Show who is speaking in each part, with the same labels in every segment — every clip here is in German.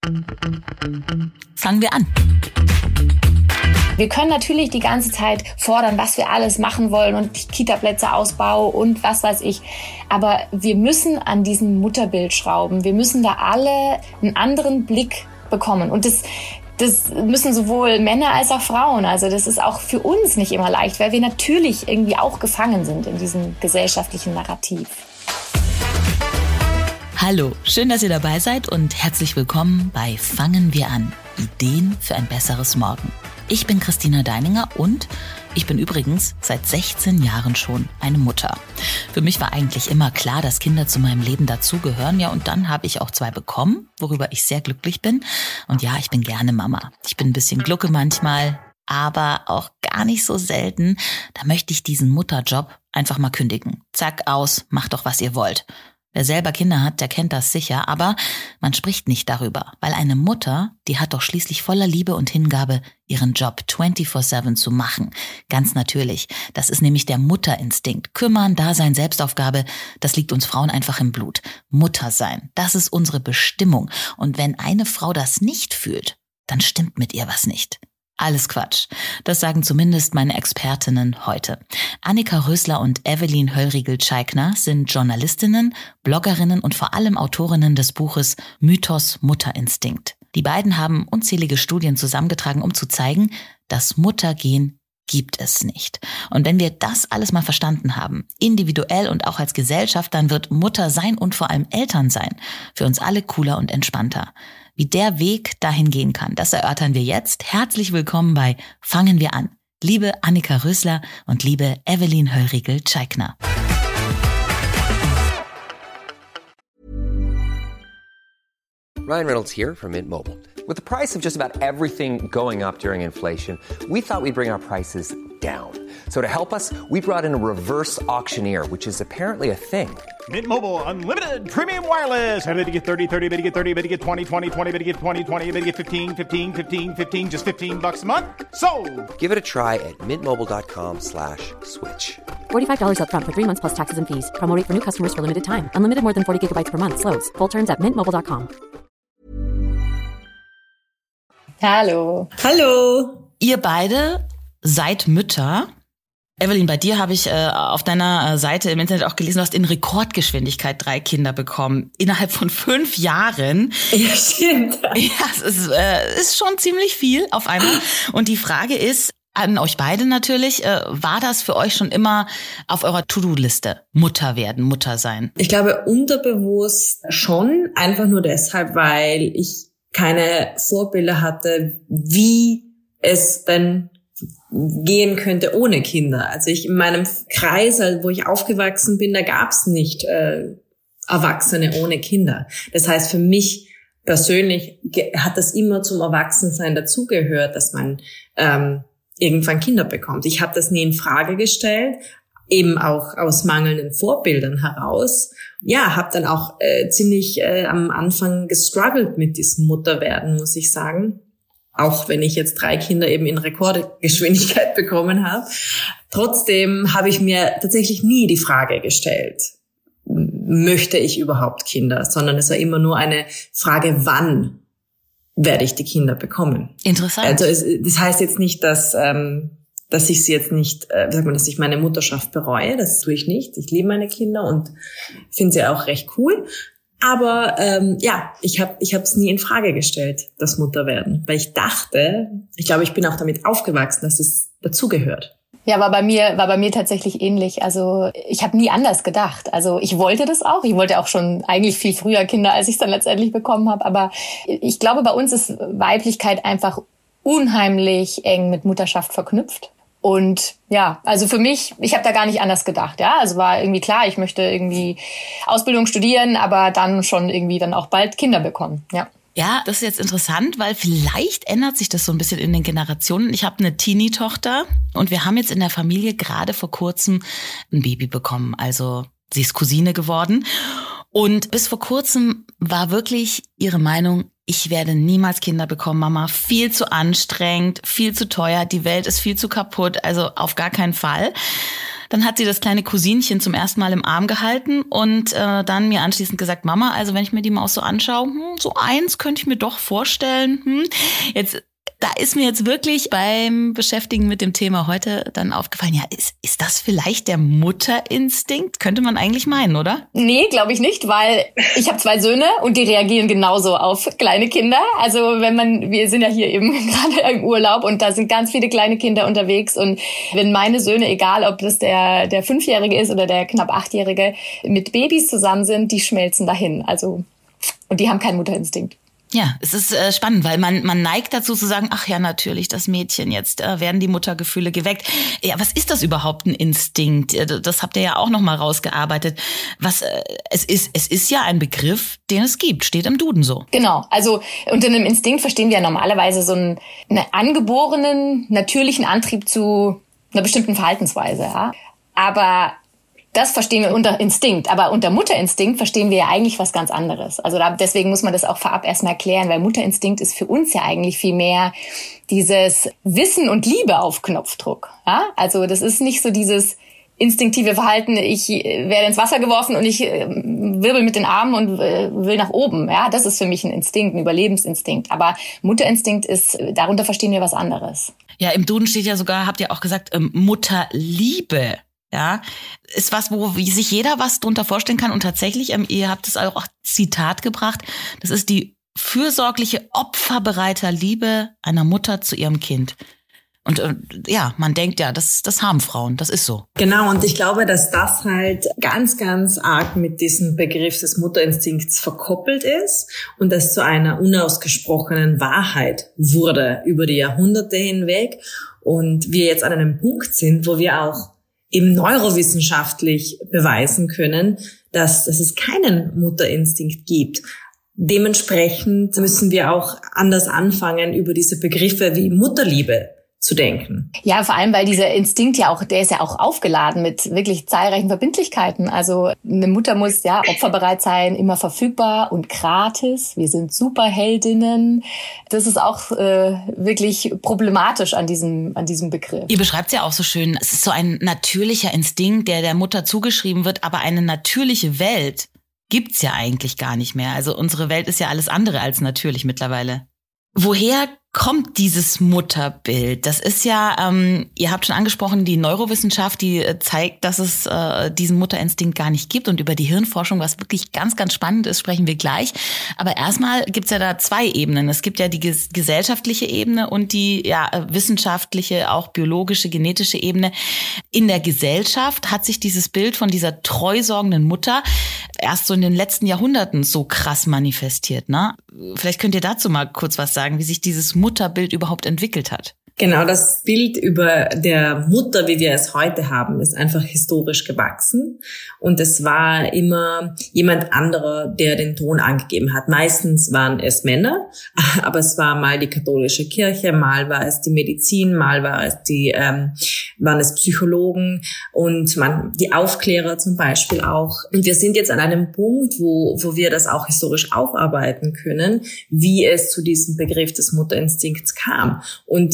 Speaker 1: Fangen wir an.
Speaker 2: Wir können natürlich die ganze Zeit fordern, was wir alles machen wollen und Kita-Plätze Ausbau und was weiß ich. Aber wir müssen an diesem Mutterbild schrauben. Wir müssen da alle einen anderen Blick bekommen. Und das müssen sowohl Männer als auch Frauen. Also das ist auch für uns nicht immer leicht, weil wir natürlich irgendwie auch gefangen sind in diesem gesellschaftlichen Narrativ.
Speaker 1: Hallo, schön, dass ihr dabei seid und herzlich willkommen bei Fangen wir an. Ideen für ein besseres Morgen. Ich bin Christina Deininger und ich bin übrigens seit 16 Jahren schon eine Mutter. Für mich war eigentlich immer klar, dass Kinder zu meinem Leben dazugehören. Ja, und dann habe ich auch 2 bekommen, worüber ich sehr glücklich bin. Und ja, ich bin gerne Mama. Ich bin ein bisschen glucke manchmal, aber auch gar nicht so selten. Da möchte ich diesen Mutterjob einfach mal kündigen. Zack, aus, macht doch, was ihr wollt. Wer selber Kinder hat, der kennt das sicher, aber man spricht nicht darüber, weil eine Mutter, die hat doch schließlich voller Liebe und Hingabe ihren Job 24/7 zu machen. Ganz natürlich. Das ist nämlich der Mutterinstinkt. Kümmern, Dasein, Selbstaufgabe, das liegt uns Frauen einfach im Blut. Mutter sein, das ist unsere Bestimmung. Und wenn eine Frau das nicht fühlt, dann stimmt mit ihr was nicht. Alles Quatsch. Das sagen zumindest meine Expertinnen heute. Annika Rösler und Evelyn Höllriegel-Tscheikner sind Journalistinnen, Bloggerinnen und vor allem Autorinnen des Buches Mythos Mutterinstinkt. Die beiden haben unzählige Studien zusammengetragen, um zu zeigen, das Muttergehen gibt es nicht. Und wenn wir das alles mal verstanden haben, individuell und auch als Gesellschaft, dann wird Mutter sein und vor allem Eltern sein für uns alle cooler und entspannter. Wie der Weg dahin gehen kann, das erörtern wir jetzt. Herzlich willkommen bei Fangen wir an. Liebe Annika Rösler und liebe Evelyn Höllriegel-Tscheikner.
Speaker 3: Ryan Reynolds here from Mint Mobile. With the price of just about everything going up during inflation, we thought we'd bring our prices down. So to help us, we brought in a reverse auctioneer, which is apparently a thing.
Speaker 4: Mint Mobile Unlimited Premium Wireless. How to get 30, 30, how to get 30, how to get 20, 20, 20, how to get 20, 20, how to get 15, 15, 15, 15, just $15 a month? Sold!
Speaker 3: Give it a try at mintmobile.com/switch.
Speaker 5: $45 up front for 3 months plus taxes and fees. Promo rate for new customers for limited time. Unlimited more than 40 gigabytes per month. Slows full terms at mintmobile.com.
Speaker 2: Hallo.
Speaker 6: Hallo.
Speaker 1: Ihr beide seid Mütter. Evelyn, bei dir habe ich auf deiner Seite im Internet auch gelesen, du hast in Rekordgeschwindigkeit 3 Kinder bekommen. Innerhalb von 5 Jahren.
Speaker 6: Ja, stimmt.
Speaker 1: Ja, es ist schon ziemlich viel auf einmal. Und die Frage ist, an euch beide natürlich, war das für euch schon immer auf eurer To-Do-Liste? Mutter werden, Mutter sein?
Speaker 6: Ich glaube, unterbewusst schon. Einfach nur deshalb, weil ich keine Vorbilder hatte, wie es denn gehen könnte ohne Kinder. Also in meinem Kreis, wo ich aufgewachsen bin, da gab es nicht Erwachsene ohne Kinder. Das heißt, für mich persönlich hat das immer zum Erwachsensein dazugehört, dass man irgendwann Kinder bekommt. Ich habe das nie in Frage gestellt, eben auch aus mangelnden Vorbildern heraus. Ja, habe dann auch ziemlich am Anfang gestruggelt mit diesem Mutterwerden, muss ich sagen. Auch wenn ich jetzt 3 Kinder eben in Rekordgeschwindigkeit bekommen habe. Trotzdem habe ich mir tatsächlich nie die Frage gestellt, möchte ich überhaupt Kinder? Sondern es war immer nur eine Frage, wann werde ich die Kinder bekommen?
Speaker 1: Interessant.
Speaker 6: Also das heißt jetzt nicht, dass ich sie jetzt nicht, dass ich meine Mutterschaft bereue. Das tue ich nicht. Ich liebe meine Kinder und finde sie auch recht cool. Aber ich habe es nie in Frage gestellt, das Mutterwerden, weil ich dachte, ich glaube, ich bin auch damit aufgewachsen, dass es dazugehört.
Speaker 2: Ja, war bei mir tatsächlich ähnlich. Also ich habe nie anders gedacht. Also ich wollte das auch. Ich wollte auch schon eigentlich viel früher Kinder, als ich es dann letztendlich bekommen habe. Aber ich glaube, bei uns ist Weiblichkeit einfach unheimlich eng mit Mutterschaft verknüpft. Und ja, also für mich, ich habe da gar nicht anders gedacht, ja. Also war irgendwie klar, ich möchte irgendwie Ausbildung studieren, aber dann schon irgendwie dann auch bald Kinder bekommen, ja.
Speaker 1: Ja, das ist jetzt interessant, weil vielleicht ändert sich das so ein bisschen in den Generationen. Ich habe eine Teenie-Tochter und wir haben jetzt in der Familie gerade vor kurzem ein Baby bekommen. Also sie ist Cousine geworden. Und bis vor kurzem war wirklich ihre Meinung, ich werde niemals Kinder bekommen, Mama. Viel zu anstrengend, viel zu teuer, die Welt ist viel zu kaputt, also auf gar keinen Fall. Dann hat sie das kleine Cousinchen zum ersten Mal im Arm gehalten und dann mir anschließend gesagt, Mama, also wenn ich mir die Maus so anschaue, so eins könnte ich mir doch vorstellen. Da ist mir jetzt wirklich beim Beschäftigen mit dem Thema heute dann aufgefallen, ja, ist das vielleicht der Mutterinstinkt? Könnte man eigentlich meinen, oder?
Speaker 2: Nee, glaube ich nicht, weil ich habe 2 Söhne und die reagieren genauso auf kleine Kinder. Also wir sind ja hier eben gerade im Urlaub und da sind ganz viele kleine Kinder unterwegs und wenn meine Söhne, egal ob das der 5-Jährige ist oder der knapp 8-Jährige, mit Babys zusammen sind, die schmelzen dahin. Also, und die haben keinen Mutterinstinkt.
Speaker 1: Ja, es ist spannend, weil man neigt dazu zu sagen, ach ja, natürlich, das Mädchen, jetzt werden die Muttergefühle geweckt. Ja, was ist das überhaupt, ein Instinkt? Das habt ihr ja auch noch mal rausgearbeitet. Es ist ja ein Begriff, den es gibt, steht im Duden so.
Speaker 2: Genau, also unter einem Instinkt verstehen wir ja normalerweise so einen angeborenen, natürlichen Antrieb zu einer bestimmten Verhaltensweise, ja. Aber das verstehen wir unter Instinkt, aber unter Mutterinstinkt verstehen wir ja eigentlich was ganz anderes. Also deswegen muss man das auch vorab erstmal erklären, weil Mutterinstinkt ist für uns ja eigentlich viel mehr dieses Wissen und Liebe auf Knopfdruck. Ja? Also das ist nicht so dieses instinktive Verhalten, ich werde ins Wasser geworfen und ich wirbel mit den Armen und will nach oben. Ja, das ist für mich ein Instinkt, ein Überlebensinstinkt. Aber Mutterinstinkt ist, darunter verstehen wir was anderes.
Speaker 1: Ja, im Duden steht ja sogar, habt ihr auch gesagt, Mutterliebe. Ja, ist was, wie sich jeder was drunter vorstellen kann. Und tatsächlich, ihr habt es auch Zitat gebracht, das ist die fürsorgliche, opferbereite Liebe einer Mutter zu ihrem Kind. Und ja, man denkt ja, das haben Frauen, das ist so.
Speaker 6: Genau, und ich glaube, dass das halt ganz, ganz arg mit diesem Begriff des Mutterinstinkts verkoppelt ist und das zu einer unausgesprochenen Wahrheit wurde über die Jahrhunderte hinweg. Und wir jetzt an einem Punkt sind, wo wir auch eben neurowissenschaftlich beweisen können, dass es keinen Mutterinstinkt gibt. Dementsprechend müssen wir auch anders anfangen, über diese Begriffe wie Mutterliebe zu denken.
Speaker 2: Ja, vor allem, weil dieser Instinkt der ist ja auch aufgeladen mit wirklich zahlreichen Verbindlichkeiten. Also eine Mutter muss ja opferbereit sein, immer verfügbar und gratis. Wir sind Superheldinnen. Das ist auch wirklich problematisch an diesem Begriff.
Speaker 1: Ihr beschreibt es ja auch so schön. Es ist so ein natürlicher Instinkt, der Mutter zugeschrieben wird, aber eine natürliche Welt gibt's ja eigentlich gar nicht mehr. Also unsere Welt ist ja alles andere als natürlich mittlerweile. Woher kommt dieses Mutterbild? Das ist ja, ihr habt schon angesprochen, die Neurowissenschaft, die zeigt, dass es diesen Mutterinstinkt gar nicht gibt. Und über die Hirnforschung, was wirklich ganz, ganz spannend ist, sprechen wir gleich. Aber erstmal gibt's ja da 2 Ebenen. Es gibt ja die gesellschaftliche Ebene und die wissenschaftliche, auch biologische, genetische Ebene. In der Gesellschaft hat sich dieses Bild von dieser treusorgenden Mutter erst so in den letzten Jahrhunderten so krass manifestiert, ne? Vielleicht könnt ihr dazu mal kurz was sagen, wie sich dieses Mutterbild überhaupt entwickelt hat.
Speaker 6: Genau, das Bild über der Mutter, wie wir es heute haben, ist einfach historisch gewachsen. Und es war immer jemand anderer, der den Ton angegeben hat. Meistens waren es Männer, aber es war mal die katholische Kirche, mal war es die Medizin, mal war es waren es Psychologen und die Aufklärer zum Beispiel auch. Und wir sind jetzt an einem Punkt, wo wir das auch historisch aufarbeiten können, wie es zu diesem Begriff des Mutterinstinkts kam. Und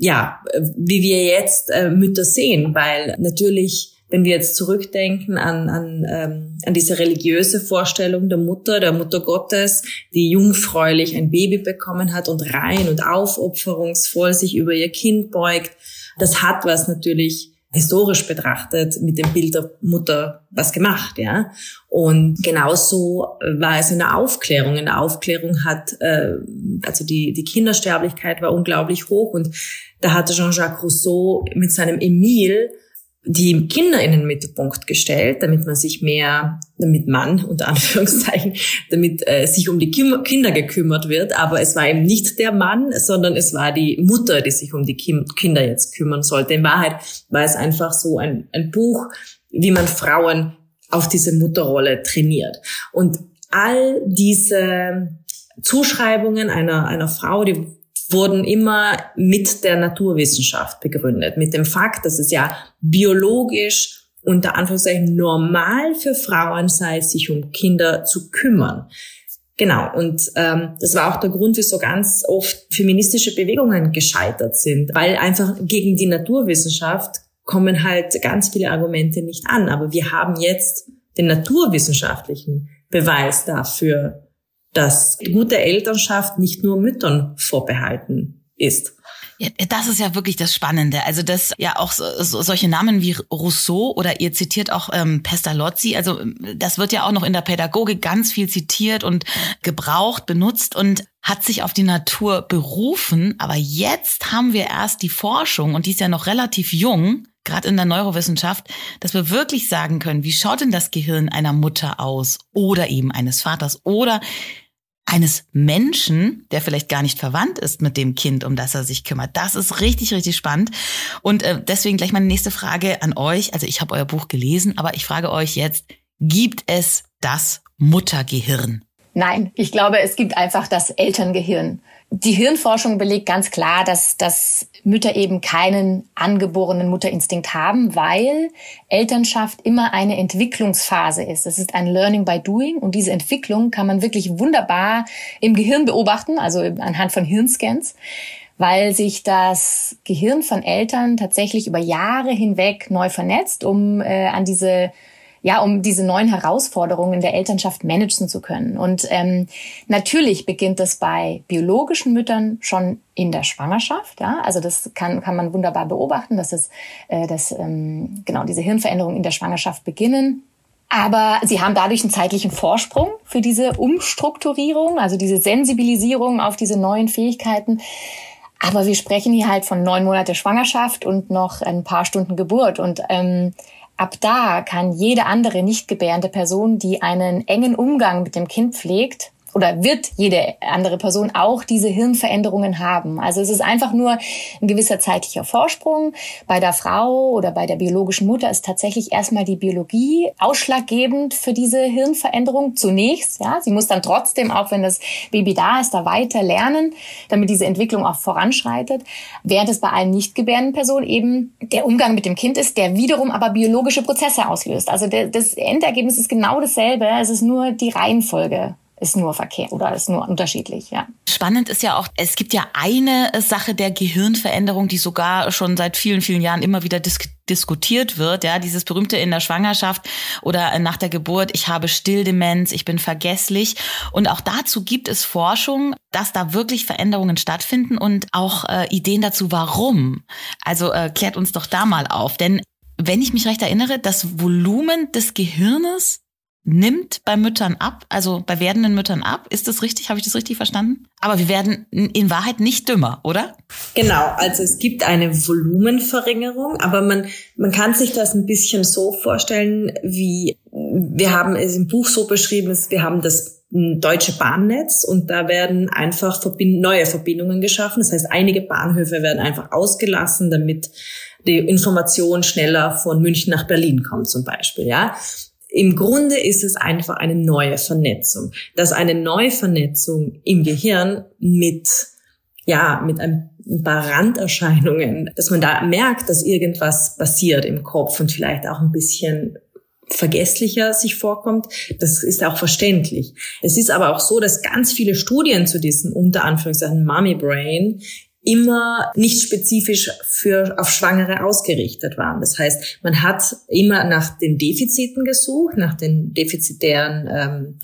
Speaker 6: wie wir jetzt Mütter sehen, weil natürlich, wenn wir jetzt zurückdenken an diese religiöse Vorstellung der Mutter Gottes, die jungfräulich ein Baby bekommen hat und rein und aufopferungsvoll sich über ihr Kind beugt, das hat was natürlich historisch betrachtet mit dem Bild der Mutter was gemacht, ja. Und genauso war es in der Aufklärung. In der Aufklärung hat, also die Kindersterblichkeit war unglaublich hoch und da hatte Jean-Jacques Rousseau mit seinem Emile die Kinder in den Mittelpunkt gestellt, damit unter Anführungszeichen, damit sich um die Kinder gekümmert wird. Aber es war eben nicht der Mann, sondern es war die Mutter, die sich um die Kinder jetzt kümmern sollte. In Wahrheit war es einfach so ein Buch, wie man Frauen auf diese Mutterrolle trainiert. Und all diese Zuschreibungen einer Frau, die wurden immer mit der Naturwissenschaft begründet, mit dem Fakt, dass es ja biologisch unter Anführungszeichen normal für Frauen sei, sich um Kinder zu kümmern. Genau, und das war auch der Grund, wieso ganz oft feministische Bewegungen gescheitert sind, weil einfach gegen die Naturwissenschaft kommen halt ganz viele Argumente nicht an. Aber wir haben jetzt den naturwissenschaftlichen Beweis dafür, dass gute Elternschaft nicht nur Müttern vorbehalten ist.
Speaker 1: Ja, das ist ja wirklich das Spannende. Also dass ja auch solche Namen wie Rousseau oder ihr zitiert auch Pestalozzi, also das wird ja auch noch in der Pädagogik ganz viel zitiert und gebraucht, benutzt und hat sich auf die Natur berufen. Aber jetzt haben wir erst die Forschung, und die ist ja noch relativ jung, gerade in der Neurowissenschaft, dass wir wirklich sagen können, wie schaut denn das Gehirn einer Mutter aus oder eben eines Vaters oder eines Menschen, der vielleicht gar nicht verwandt ist mit dem Kind, um das er sich kümmert. Das ist richtig, richtig spannend. Und deswegen gleich meine nächste Frage an euch. Also ich habe euer Buch gelesen, aber ich frage euch jetzt, gibt es das Muttergehirn?
Speaker 2: Nein, ich glaube, es gibt einfach das Elterngehirn. Die Hirnforschung belegt ganz klar, dass Mütter eben keinen angeborenen Mutterinstinkt haben, weil Elternschaft immer eine Entwicklungsphase ist. Es ist ein Learning by Doing, und diese Entwicklung kann man wirklich wunderbar im Gehirn beobachten, also anhand von Hirnscans, weil sich das Gehirn von Eltern tatsächlich über Jahre hinweg neu vernetzt, um diese neuen Herausforderungen in der Elternschaft managen zu können. Und natürlich beginnt das bei biologischen Müttern schon in der Schwangerschaft. Ja? Also das kann man wunderbar beobachten, dass diese Hirnveränderungen in der Schwangerschaft beginnen. Aber sie haben dadurch einen zeitlichen Vorsprung für diese Umstrukturierung, also diese Sensibilisierung auf diese neuen Fähigkeiten. Aber wir sprechen hier halt von 9 Monate Schwangerschaft und noch ein paar Stunden Geburt. Und ab da kann jede andere nicht gebärende Person, die einen engen Umgang mit dem Kind pflegt, oder wird jede andere Person auch diese Hirnveränderungen haben. Also es ist einfach nur ein gewisser zeitlicher Vorsprung. Bei der Frau oder bei der biologischen Mutter ist tatsächlich erstmal die Biologie ausschlaggebend für diese Hirnveränderung zunächst. Ja, sie muss dann trotzdem, auch wenn das Baby da ist, da weiter lernen, damit diese Entwicklung auch voranschreitet. Während es bei allen nicht gebärenden Personen eben der Umgang mit dem Kind ist, der wiederum aber biologische Prozesse auslöst. Also das Endergebnis ist genau dasselbe. Es ist nur die Reihenfolge. Ist nur verkehrt oder ist nur unterschiedlich, ja.
Speaker 1: Spannend ist ja auch, es gibt ja eine Sache der Gehirnveränderung, die sogar schon seit vielen, vielen Jahren immer wieder diskutiert wird, ja, dieses berühmte in der Schwangerschaft oder nach der Geburt, ich habe Stilldemenz, ich bin vergesslich, und auch dazu gibt es Forschung, dass da wirklich Veränderungen stattfinden und auch Ideen dazu, warum. Also klärt uns doch da mal auf, denn wenn ich mich recht erinnere, das Volumen des Gehirnes nimmt bei Müttern ab, also bei werdenden Müttern ab. Ist das richtig? Habe ich das richtig verstanden? Aber wir werden in Wahrheit nicht dümmer, oder?
Speaker 6: Genau, also es gibt eine Volumenverringerung, aber man kann sich das ein bisschen so vorstellen, wie wir haben es im Buch so beschrieben, wir haben das Deutsche Bahnnetz und da werden einfach neue Verbindungen geschaffen. Das heißt, einige Bahnhöfe werden einfach ausgelassen, damit die Information schneller von München nach Berlin kommt zum Beispiel, ja. Im Grunde ist es einfach eine neue Vernetzung. Dass eine neue Vernetzung im Gehirn mit ein paar Randerscheinungen, dass man da merkt, dass irgendwas passiert im Kopf und vielleicht auch ein bisschen vergesslicher sich vorkommt, das ist auch verständlich. Es ist aber auch so, dass ganz viele Studien zu diesem unter Anführungszeichen Mommy Brain immer nicht spezifisch auf Schwangere ausgerichtet waren. Das heißt, man hat immer nach den Defiziten gesucht, nach den defizitären,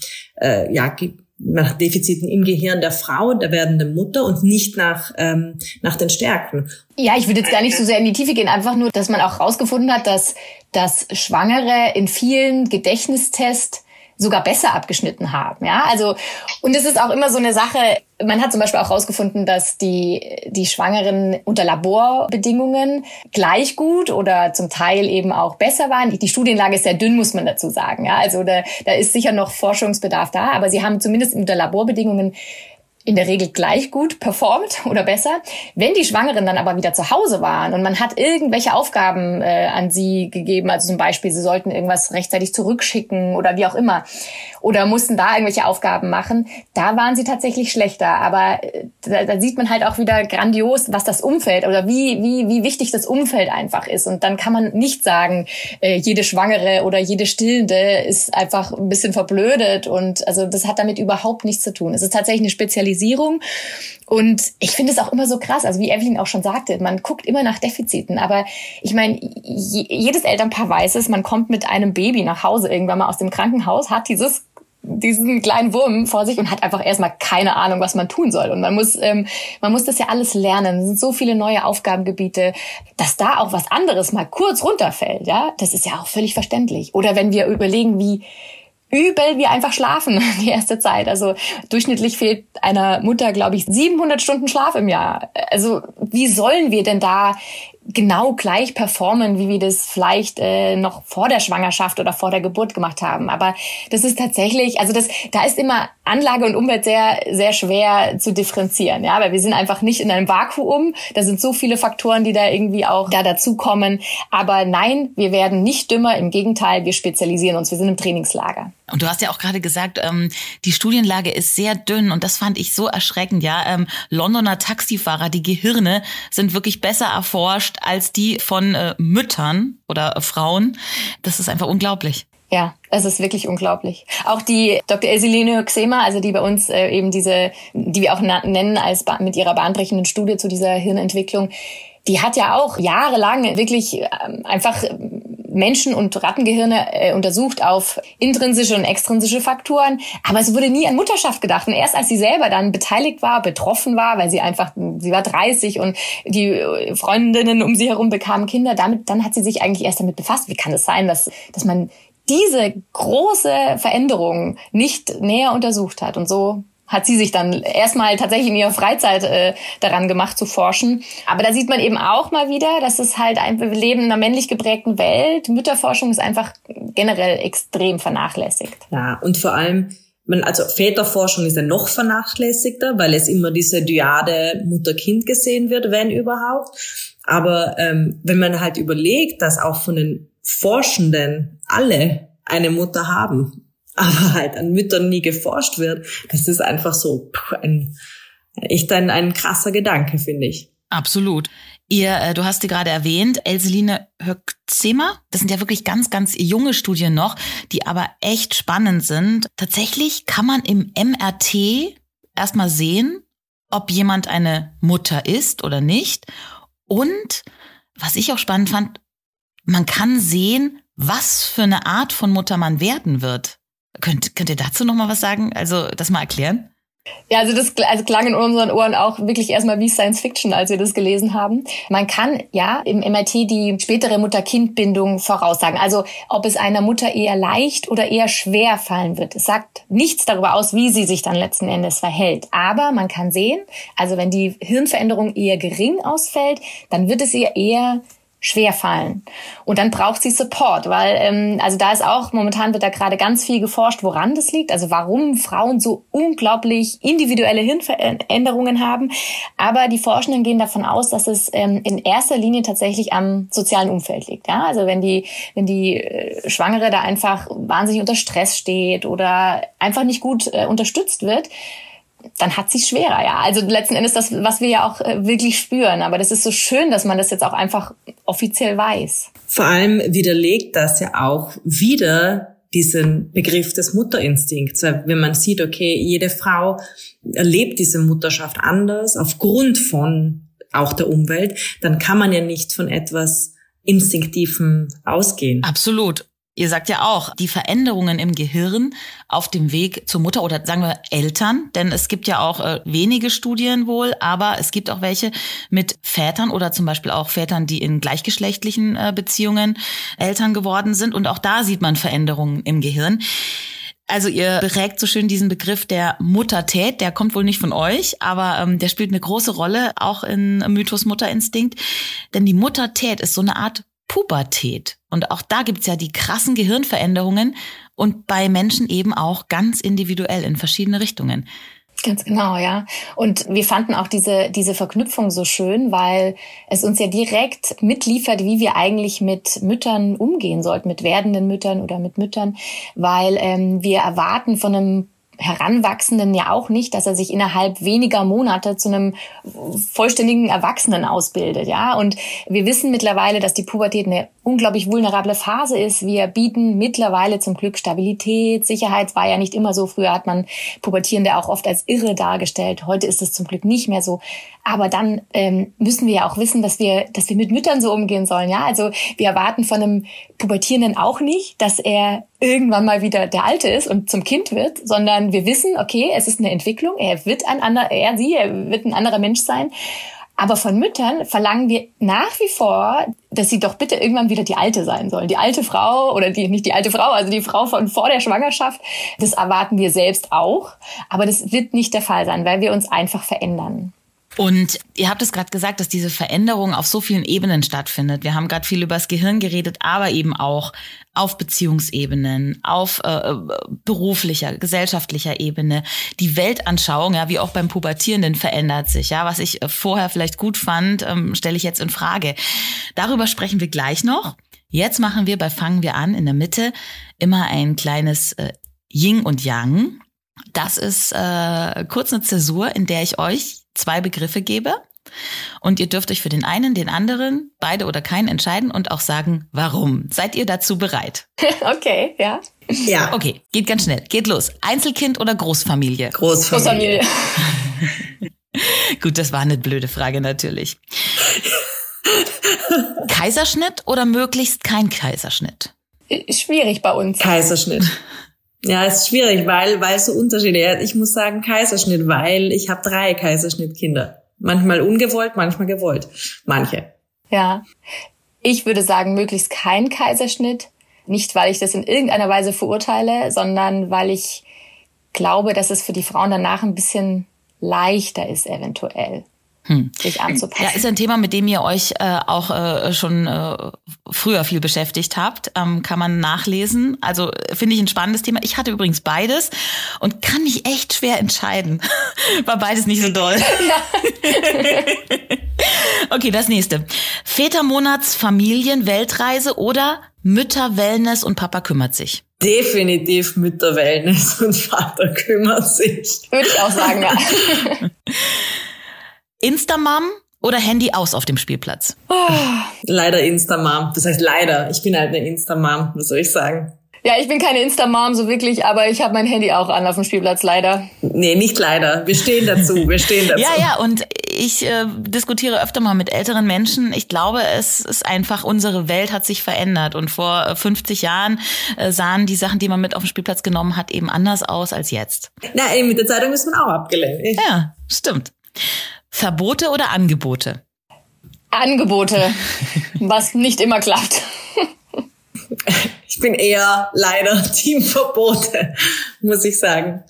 Speaker 6: nach Defiziten im Gehirn der Frau, der werdenden Mutter und nicht nach den Stärken.
Speaker 2: Ja, ich würde jetzt gar nicht so sehr in die Tiefe gehen, einfach nur, dass man auch herausgefunden hat, dass Schwangere in vielen Gedächtnistests sogar besser abgeschnitten haben, ja, also, und es ist auch immer so eine Sache, man hat zum Beispiel auch herausgefunden, dass die Schwangeren unter Laborbedingungen gleich gut oder zum Teil eben auch besser waren. Die Studienlage ist sehr dünn, muss man dazu sagen, ja, also da ist sicher noch Forschungsbedarf da, aber sie haben zumindest unter Laborbedingungen in der Regel gleich gut performt oder besser. Wenn die Schwangeren dann aber wieder zu Hause waren und man hat irgendwelche Aufgaben an sie gegeben, also zum Beispiel, sie sollten irgendwas rechtzeitig zurückschicken oder wie auch immer, oder mussten da irgendwelche Aufgaben machen, da waren sie tatsächlich schlechter. Aber da sieht man halt auch wieder grandios, was das Umfeld oder wie wichtig das Umfeld einfach ist. Und dann kann man nicht sagen, jede Schwangere oder jede Stillende ist einfach ein bisschen verblödet. Und also das hat damit überhaupt nichts zu tun. Es ist tatsächlich eine Spezialisierung Sozialisierung. Und ich finde es auch immer so krass, also wie Evelyn auch schon sagte, man guckt immer nach Defiziten. Aber ich meine, jedes Elternpaar weiß es, man kommt mit einem Baby nach Hause irgendwann mal aus dem Krankenhaus, hat diesen kleinen Wurm vor sich und hat einfach erstmal keine Ahnung, was man tun soll. Und man muss das ja alles lernen. Es sind so viele neue Aufgabengebiete, dass da auch was anderes mal kurz runterfällt, ja, das ist ja auch völlig verständlich. Oder wenn wir überlegen, wie übel wir einfach schlafen die erste Zeit. Also durchschnittlich fehlt einer Mutter, glaube ich, 700 Stunden Schlaf im Jahr. Also wie sollen wir denn da genau gleich performen, wie wir das vielleicht noch vor der Schwangerschaft oder vor der Geburt gemacht haben? Aber das ist tatsächlich, also da ist immer Anlage und Umwelt sehr, sehr schwer zu differenzieren, ja, weil wir sind einfach nicht in einem Vakuum. Da sind so viele Faktoren, die da irgendwie auch da dazukommen. Aber nein, wir werden nicht dümmer. Im Gegenteil, wir spezialisieren uns. Wir sind im Trainingslager.
Speaker 1: Und du hast ja auch gerade gesagt, die Studienlage ist sehr dünn und das fand ich so erschreckend, ja. Londoner Taxifahrer, die Gehirne sind wirklich besser erforscht als die von Müttern oder Frauen. Das ist einfach unglaublich.
Speaker 2: Ja, es ist wirklich unglaublich. Auch die Dr. Elseline Xema, also die bei uns eben die wir auch nennen als mit ihrer bahnbrechenden Studie zu dieser Hirnentwicklung, die hat ja auch jahrelang wirklich einfach Menschen- und Rattengehirne untersucht auf intrinsische und extrinsische Faktoren. Aber es wurde nie an Mutterschaft gedacht. Und erst als sie selber dann beteiligt war, betroffen war, weil sie war 30 und die Freundinnen um sie herum bekamen Kinder, dann hat sie sich eigentlich erst damit befasst. Wie kann es sein, dass man diese große Veränderung nicht näher untersucht hat? Und so hat sie sich dann erstmal tatsächlich in ihrer Freizeit daran gemacht zu forschen. Aber da sieht man eben auch mal wieder, dass es halt wir leben in einer männlich geprägten Welt. Mütterforschung ist einfach generell extrem vernachlässigt.
Speaker 6: Ja, und vor allem, also Väterforschung ist ja noch vernachlässigter, weil es immer diese Dyade Mutter-Kind gesehen wird, wenn überhaupt. Aber wenn man halt überlegt, dass auch von den Forschenden alle eine Mutter haben, aber halt an Müttern nie geforscht wird, das ist einfach so ein krasser Gedanke, finde ich.
Speaker 1: Absolut. Du hast sie gerade erwähnt, Elseline Xema. Das sind ja wirklich ganz, ganz junge Studien noch, die aber echt spannend sind. Tatsächlich kann man im MRT erstmal sehen, ob jemand eine Mutter ist oder nicht. Und was ich auch spannend fand, man kann sehen, was für eine Art von Mutter man werden wird. Könnt ihr dazu noch mal was sagen? Also das mal erklären?
Speaker 2: Ja, also das klang in unseren Ohren auch wirklich erstmal wie Science Fiction, als wir das gelesen haben. Man kann ja im MRT die spätere Mutter-Kind-Bindung voraussagen. Also ob es einer Mutter eher leicht oder eher schwer fallen wird. Es sagt nichts darüber aus, wie sie sich dann letzten Endes verhält. Aber man kann sehen, also wenn die Hirnveränderung eher gering ausfällt, dann wird es ihr eher schwer fallen. Und dann braucht sie Support, weil also da ist auch, momentan wird da gerade ganz viel geforscht, woran das liegt, also warum Frauen so unglaublich individuelle Hirnveränderungen haben. Aber die Forschenden gehen davon aus, dass es in erster Linie tatsächlich am sozialen Umfeld liegt. Ja? Also wenn die Schwangere da einfach wahnsinnig unter Stress steht oder einfach nicht gut unterstützt wird, dann hat sie es schwerer, ja. Also letzten Endes das, was wir ja auch wirklich spüren. Aber das ist so schön, dass man das jetzt auch einfach offiziell weiß.
Speaker 6: Vor allem widerlegt das ja auch wieder diesen Begriff des Mutterinstinkts. Weil wenn man sieht, okay, jede Frau erlebt diese Mutterschaft anders aufgrund von auch der Umwelt, dann kann man ja nicht von etwas Instinktivem ausgehen.
Speaker 1: Absolut. Ihr sagt ja auch, die Veränderungen im Gehirn auf dem Weg zur Mutter oder sagen wir Eltern, denn es gibt ja auch wenige Studien wohl, aber es gibt auch welche mit Vätern oder zum Beispiel auch Vätern, die in gleichgeschlechtlichen Beziehungen Eltern geworden sind und auch da sieht man Veränderungen im Gehirn. Also ihr prägt so schön diesen Begriff der Muttertät, der kommt wohl nicht von euch, aber der spielt eine große Rolle auch im Mythos Mutterinstinkt, denn die Muttertät ist so eine Art Pubertät. Und auch da gibt's ja die krassen Gehirnveränderungen und bei Menschen eben auch ganz individuell in verschiedene Richtungen.
Speaker 2: Ganz genau, ja. Und wir fanden auch diese Verknüpfung so schön, weil es uns ja direkt mitliefert, wie wir eigentlich mit Müttern umgehen sollten, mit werdenden Müttern oder mit Müttern, weil wir erwarten von einem Heranwachsenden ja auch nicht, dass er sich innerhalb weniger Monate zu einem vollständigen Erwachsenen ausbildet, ja. Und wir wissen mittlerweile, dass die Pubertät eine unglaublich vulnerable Phase ist. Wir bieten mittlerweile zum Glück Stabilität, Sicherheit. War ja nicht immer so. Früher hat man Pubertierende auch oft als irre dargestellt. Heute ist es zum Glück nicht mehr so. Aber dann müssen wir ja auch wissen, dass wir mit Müttern so umgehen sollen. Ja, also wir erwarten von einem Pubertierenden auch nicht, dass er irgendwann mal wieder der Alte ist und zum Kind wird, sondern wir wissen, okay, es ist eine Entwicklung. Er wird ein anderer Mensch sein. Aber von Müttern verlangen wir nach wie vor, dass sie doch bitte irgendwann wieder die Alte sein sollen. Die alte Frau oder nicht die alte Frau, also die Frau von vor der Schwangerschaft. Das erwarten wir selbst auch. Aber das wird nicht der Fall sein, weil wir uns einfach verändern.
Speaker 1: Und ihr habt es gerade gesagt, dass diese Veränderung auf so vielen Ebenen stattfindet. Wir haben gerade viel über das Gehirn geredet, aber eben auch auf Beziehungsebenen, auf beruflicher, gesellschaftlicher Ebene. Die Weltanschauung, ja, wie auch beim Pubertierenden, verändert sich. Ja, was ich vorher vielleicht gut fand, stelle ich jetzt in Frage. Darüber sprechen wir gleich noch. Jetzt machen wir bei Fangen wir an in der Mitte immer ein kleines Yin und Yang. Das ist kurz eine Zäsur, in der ich euch 2 Begriffe gebe und ihr dürft euch für den einen, den anderen, beide oder keinen entscheiden und auch sagen, warum. Seid ihr dazu bereit?
Speaker 2: Okay, ja.
Speaker 6: Ja.
Speaker 1: Okay, geht ganz schnell. Geht los. Einzelkind oder Großfamilie?
Speaker 6: Großfamilie.
Speaker 1: Gut, das war eine blöde Frage natürlich. Kaiserschnitt oder möglichst kein Kaiserschnitt?
Speaker 2: Schwierig bei uns.
Speaker 6: Kaiserschnitt. Ja, ist schwierig, weil so Unterschiede. Ich muss sagen Kaiserschnitt, weil ich habe 3 Kaiserschnittkinder. Manchmal ungewollt, manchmal gewollt. Manche.
Speaker 2: Ja, ich würde sagen, möglichst kein Kaiserschnitt. Nicht, weil ich das in irgendeiner Weise verurteile, sondern weil ich glaube, dass es für die Frauen danach ein bisschen leichter ist, eventuell. Sich anzupassen.
Speaker 1: Ja, ist ein Thema, mit dem ihr euch auch schon früher viel beschäftigt habt. Kann man nachlesen. Also finde ich ein spannendes Thema. Ich hatte übrigens beides und kann mich echt schwer entscheiden. War beides nicht so doll. Ja. Okay, das nächste. Vätermonats, Familien, Weltreise oder Mütter-Wellness und Papa kümmert sich?
Speaker 6: Definitiv Mütter-Wellness und Vater kümmert sich.
Speaker 2: Würde ich auch sagen, ja.
Speaker 1: Instamam oder Handy aus auf dem Spielplatz?
Speaker 6: Leider Instamam. Das heißt leider. Ich bin halt eine Instamam, was soll ich sagen?
Speaker 2: Ja, ich bin keine Instamam so wirklich, aber ich habe mein Handy auch an auf dem Spielplatz, leider.
Speaker 6: Nee, nicht leider. Wir stehen dazu.
Speaker 1: Ja, und ich diskutiere öfter mal mit älteren Menschen. Ich glaube, es ist einfach, unsere Welt hat sich verändert. Und vor 50 Jahren sahen die Sachen, die man mit auf den Spielplatz genommen hat, eben anders aus als jetzt.
Speaker 6: Na, eben mit der Zeitung ist man auch abgelenkt.
Speaker 1: Ja, stimmt. Verbote oder Angebote?
Speaker 2: Angebote, was nicht immer klappt.
Speaker 6: Ich bin eher leider Team Verbote, muss ich sagen.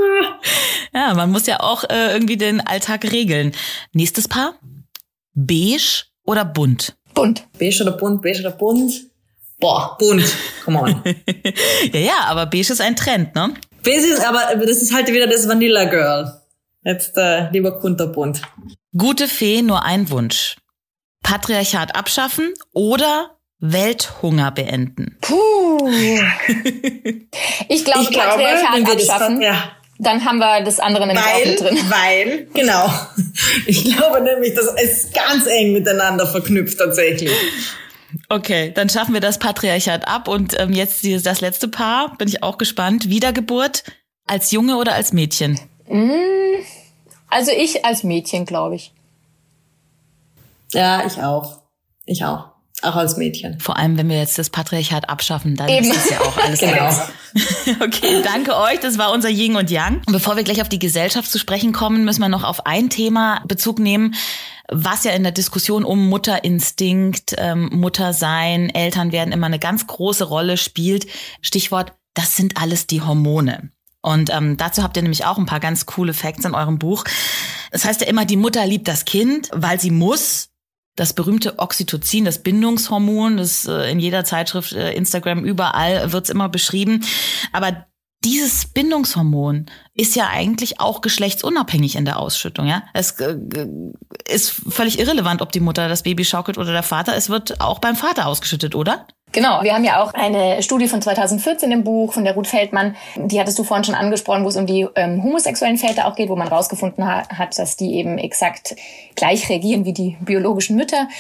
Speaker 1: Ja, man muss ja auch irgendwie den Alltag regeln. Nächstes Paar? Beige oder bunt?
Speaker 2: Bunt.
Speaker 6: Beige oder bunt? Beige oder bunt? Boah, bunt. Come on.
Speaker 1: Ja, aber beige ist ein Trend, ne?
Speaker 6: Beige ist, aber das ist halt wieder das Vanilla Girl. Jetzt lieber kunterbunt.
Speaker 1: Gute Fee, nur ein Wunsch. Patriarchat abschaffen oder Welthunger beenden?
Speaker 2: Puh. Ich glaube, Patriarchat abschaffen. Dann haben wir das andere nämlich auch mit drin.
Speaker 6: Genau. Ich glaube nämlich, das ist ganz eng miteinander verknüpft tatsächlich.
Speaker 1: Okay, dann schaffen wir das Patriarchat ab. Und jetzt das letzte Paar, bin ich auch gespannt. Wiedergeburt als Junge oder als Mädchen?
Speaker 2: Also ich als Mädchen, glaube ich.
Speaker 6: Ja, ich auch. Auch als Mädchen.
Speaker 1: Vor allem, wenn wir jetzt das Patriarchat abschaffen, dann ist das ja auch alles
Speaker 6: genau.
Speaker 1: Okay, danke euch. Das war unser Yin und Yang. Und bevor wir gleich auf die Gesellschaft zu sprechen kommen, müssen wir noch auf ein Thema Bezug nehmen, was ja in der Diskussion um Mutterinstinkt, Muttersein, Eltern werden immer eine ganz große Rolle spielt. Stichwort, das sind alles die Hormone. Und dazu habt ihr nämlich auch ein paar ganz coole Facts in eurem Buch. Das heißt ja immer, die Mutter liebt das Kind, weil sie muss. Das berühmte Oxytocin, das Bindungshormon, das in jeder Zeitschrift, Instagram, überall wird's immer beschrieben. Aber dieses Bindungshormon ist ja eigentlich auch geschlechtsunabhängig in der Ausschüttung. Ja, es ist völlig irrelevant, ob die Mutter das Baby schaukelt oder der Vater. Es wird auch beim Vater ausgeschüttet, oder?
Speaker 2: Genau, wir haben ja auch eine Studie von 2014 im Buch von der Ruth Feldmann, die hattest du vorhin schon angesprochen, wo es um die homosexuellen Väter auch geht, wo man rausgefunden hat, dass die eben exakt gleich reagieren wie die biologischen Mütter.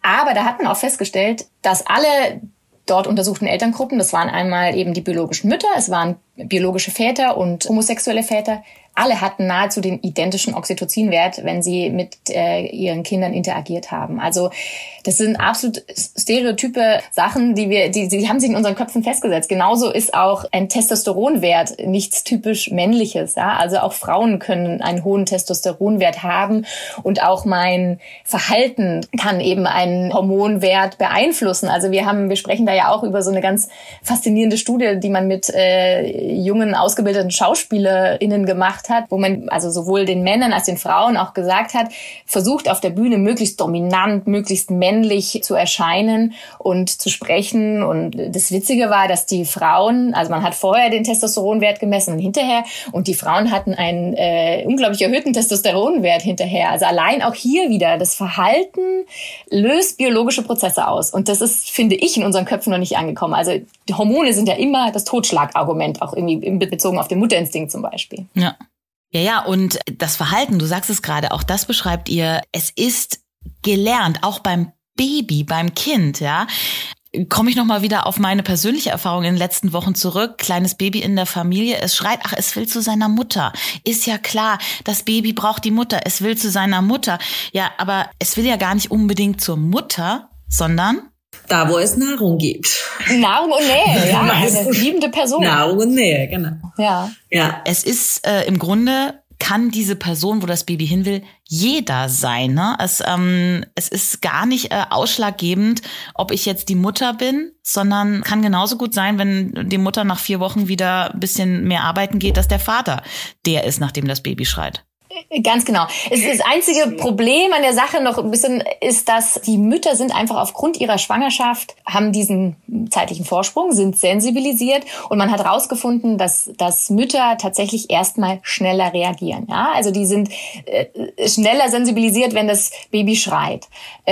Speaker 2: Aber da hat man auch festgestellt, dass alle dort untersuchten Elterngruppen, das waren einmal eben die biologischen Mütter, es waren biologische Väter und homosexuelle Väter, alle hatten nahezu den identischen Oxytocinwert, wenn sie mit ihren Kindern interagiert haben. Also das sind absolut stereotype Sachen, die haben sich in unseren Köpfen festgesetzt. Genauso ist auch ein Testosteronwert nichts typisch Männliches. Ja? Also auch Frauen können einen hohen Testosteronwert haben und auch mein Verhalten kann eben einen Hormonwert beeinflussen. Also wir sprechen da ja auch über so eine ganz faszinierende Studie, die man mit jungen, ausgebildeten SchauspielerInnen gemacht hat, wo man also sowohl den Männern als den Frauen auch gesagt hat, versucht auf der Bühne möglichst dominant, möglichst männlich zu erscheinen und zu sprechen. Und das Witzige war, dass die Frauen, also man hat vorher den Testosteronwert gemessen und hinterher, und die Frauen hatten einen unglaublich erhöhten Testosteronwert hinterher. Also allein auch hier wieder, das Verhalten löst biologische Prozesse aus. Und das ist, finde ich, in unseren Köpfen noch nicht angekommen. Also die Hormone sind ja immer das Totschlagargument, auch irgendwie bezogen auf den Mutterinstinkt zum Beispiel.
Speaker 1: Ja. Ja, und das Verhalten, du sagst es gerade, auch das beschreibt ihr, es ist gelernt, auch beim Baby, beim Kind, ja. Komme ich nochmal wieder auf meine persönliche Erfahrung in den letzten Wochen zurück. Kleines Baby in der Familie, es schreit, ach, es will zu seiner Mutter. Ist ja klar, das Baby braucht die Mutter, es will zu seiner Mutter. Ja, aber es will ja gar nicht unbedingt zur Mutter, sondern
Speaker 6: da, wo es Nahrung gibt.
Speaker 2: Nahrung und Nähe, ja. Eine liebende Person.
Speaker 6: Nahrung und Nähe, genau.
Speaker 2: Ja.
Speaker 1: Es ist im Grunde, kann diese Person, wo das Baby hin will, jeder sein. Ne? Es ist gar nicht ausschlaggebend, ob ich jetzt die Mutter bin, sondern kann genauso gut sein, wenn die Mutter nach 4 Wochen wieder ein bisschen mehr arbeiten geht, dass der Vater der ist, nachdem das Baby schreit.
Speaker 2: Ganz genau. Das einzige Problem an der Sache noch ein bisschen ist, dass die Mütter sind einfach aufgrund ihrer Schwangerschaft, haben diesen zeitlichen Vorsprung, sind sensibilisiert und man hat herausgefunden, dass Mütter tatsächlich erstmal schneller reagieren. Ja, also die sind schneller sensibilisiert, wenn das Baby schreit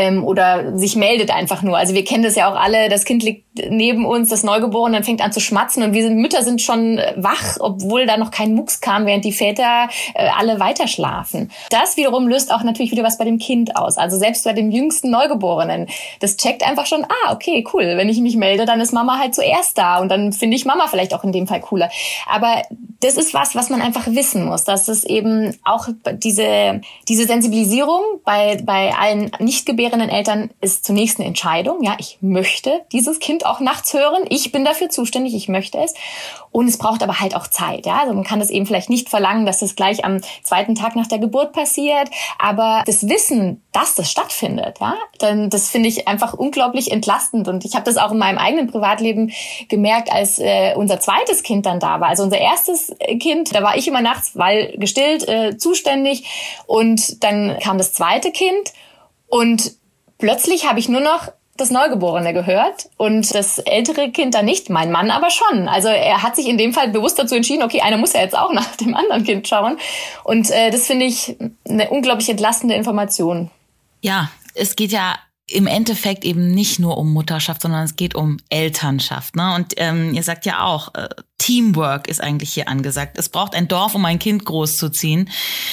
Speaker 2: oder sich meldet einfach nur. Also wir kennen das ja auch alle, das Kind liegt neben uns, das Neugeborene, und fängt an zu schmatzen und Mütter sind schon wach, obwohl da noch kein Mucks kam, während die Väter alle weiter schlafen. Das wiederum löst auch natürlich wieder was bei dem Kind aus. Also selbst bei dem jüngsten Neugeborenen. Das checkt einfach schon, okay, cool. Wenn ich mich melde, dann ist Mama halt zuerst da und dann finde ich Mama vielleicht auch in dem Fall cooler. Aber das ist was man einfach wissen muss, dass es eben auch diese Sensibilisierung bei allen nicht gebärenden Eltern ist zunächst eine Entscheidung. Ja, ich möchte dieses Kind auch nachts hören. Ich bin dafür zuständig. Ich möchte es. Und es braucht aber halt auch Zeit. Ja, also man kann das eben vielleicht nicht verlangen, dass das gleich am 2. Tag nach der Geburt passiert. Aber das Wissen, dass das stattfindet, ja, dann das finde ich einfach unglaublich entlastend. Und ich habe das auch in meinem eigenen Privatleben gemerkt, als unser zweites Kind dann da war. Also unser erstes Kind, da war ich immer nachts, weil gestillt, zuständig. Und dann kam das zweite Kind und plötzlich habe ich nur noch das Neugeborene gehört und das ältere Kind dann nicht, mein Mann aber schon. Also er hat sich in dem Fall bewusst dazu entschieden, okay, einer muss ja jetzt auch nach dem anderen Kind schauen. Und das finde ich eine unglaublich entlastende Information.
Speaker 1: Ja, es geht ja im Endeffekt eben nicht nur um Mutterschaft, sondern es geht um Elternschaft. Ne? Und ihr sagt ja auch, Teamwork ist eigentlich hier angesagt. Es braucht ein Dorf, um ein Kind großzuziehen.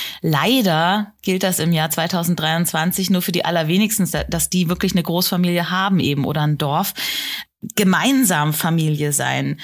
Speaker 1: Leider gilt das im Jahr 2023 nur für die allerwenigsten, dass die wirklich eine Großfamilie haben eben oder ein Dorf. Gemeinsam Familie sein.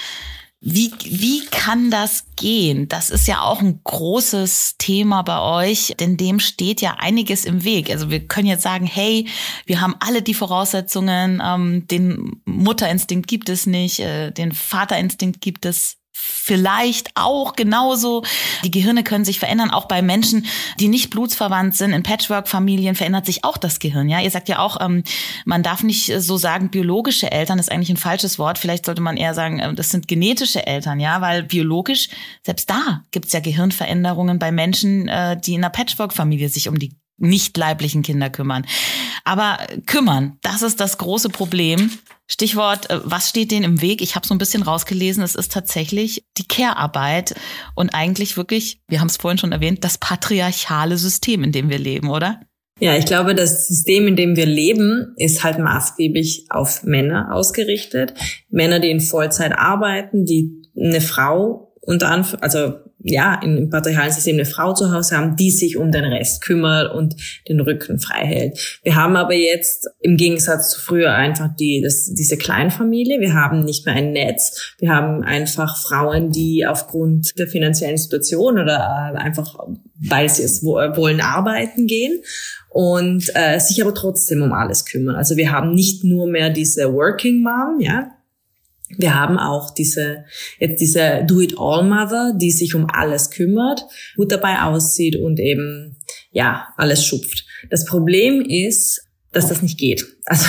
Speaker 1: Wie kann das gehen? Das ist ja auch ein großes Thema bei euch, denn dem steht ja einiges im Weg. Also wir können jetzt sagen, hey, wir haben alle die Voraussetzungen, den Mutterinstinkt gibt es nicht, den Vaterinstinkt gibt es vielleicht auch genauso. Die Gehirne können sich verändern, auch bei Menschen, die nicht blutsverwandt sind. In Patchwork-Familien verändert sich auch das Gehirn. Ja, ihr sagt ja auch, man darf nicht so sagen, biologische Eltern ist eigentlich ein falsches Wort. Vielleicht sollte man eher sagen, das sind genetische Eltern, ja, weil biologisch, selbst da gibt's ja Gehirnveränderungen bei Menschen, die in einer Patchwork-Familie sich um die nicht leiblichen Kinder kümmern. Aber kümmern, das ist das große Problem. Stichwort, was steht denen im Weg? Ich habe so ein bisschen rausgelesen, es ist tatsächlich die Care-Arbeit und eigentlich wirklich, wir haben es vorhin schon erwähnt, das patriarchale System, in dem wir leben, oder?
Speaker 6: Ja, ich glaube, das System, in dem wir leben, ist halt maßgeblich auf Männer ausgerichtet. Männer, die in Vollzeit arbeiten, die eine Frau im patriarchalen System eine Frau zu Hause haben, die sich um den Rest kümmert und den Rücken frei hält. Wir haben aber jetzt im Gegensatz zu früher einfach diese Kleinfamilie. Wir haben nicht mehr ein Netz. Wir haben einfach Frauen, die aufgrund der finanziellen Situation oder einfach, weil sie es wollen, arbeiten gehen und sich aber trotzdem um alles kümmern. Also wir haben nicht nur mehr diese Working Mom, ja. Wir haben auch diese Do-it-all-Mother, die sich um alles kümmert, gut dabei aussieht und eben, alles schupft. Das Problem ist, dass das nicht geht. Also